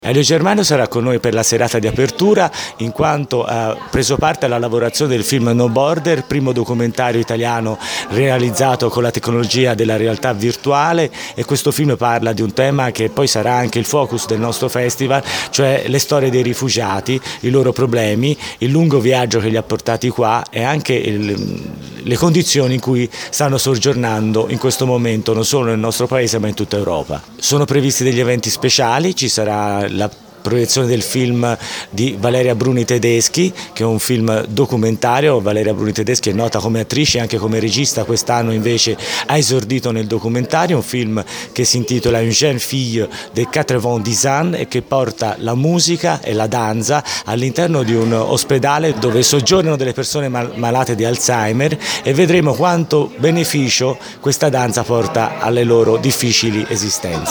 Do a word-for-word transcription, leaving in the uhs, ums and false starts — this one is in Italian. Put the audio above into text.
Elio Germano sarà con noi per la serata di apertura in quanto ha preso parte alla lavorazione del film No Border, primo documentario italiano realizzato con la tecnologia della realtà virtuale, e questo film parla di un tema che poi sarà anche il focus del nostro festival, cioè le storie dei rifugiati, i loro problemi, il lungo viaggio che li ha portati qua e anche il, le condizioni in cui stanno soggiornando in questo momento non solo nel nostro paese ma in tutta Europa. Sono previsti degli eventi speciali, ci sarà la proiezione del film di Valeria Bruni Tedeschi, che è un film documentario. Valeria Bruni Tedeschi è nota come attrice e anche come regista, quest'anno invece ha esordito nel documentario, un film che si intitola Une jeune fille de quatre-vingt-dix ans e che porta la musica e la danza all'interno di un ospedale dove soggiornano delle persone mal malate di Alzheimer, e vedremo quanto beneficio questa danza porta alle loro difficili esistenze.